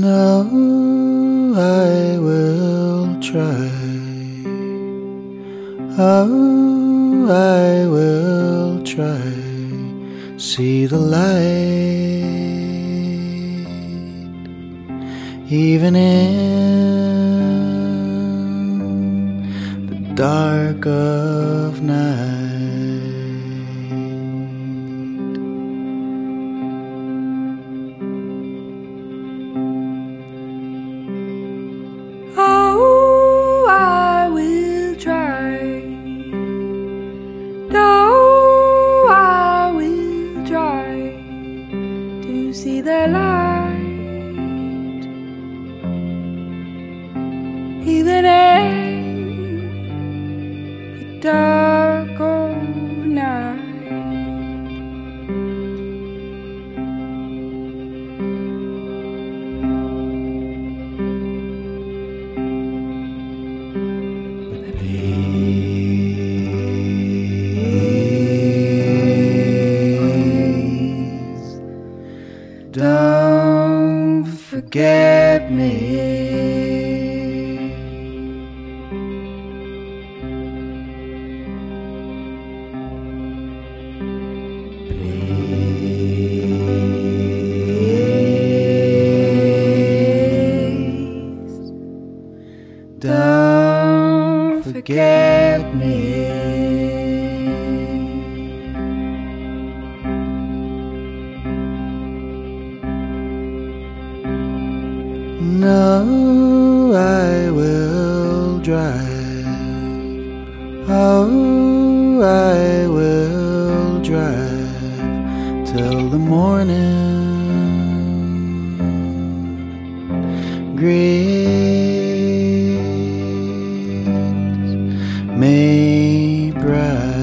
No, I will try. Oh, I will try. See the light, even in the dark of night. Oh, I will try. No, I will try to see the light, even in the dark of night. Don't forget me. Please don't forget me. No, I will drive. Oh, I will drive till the morning grins me bright.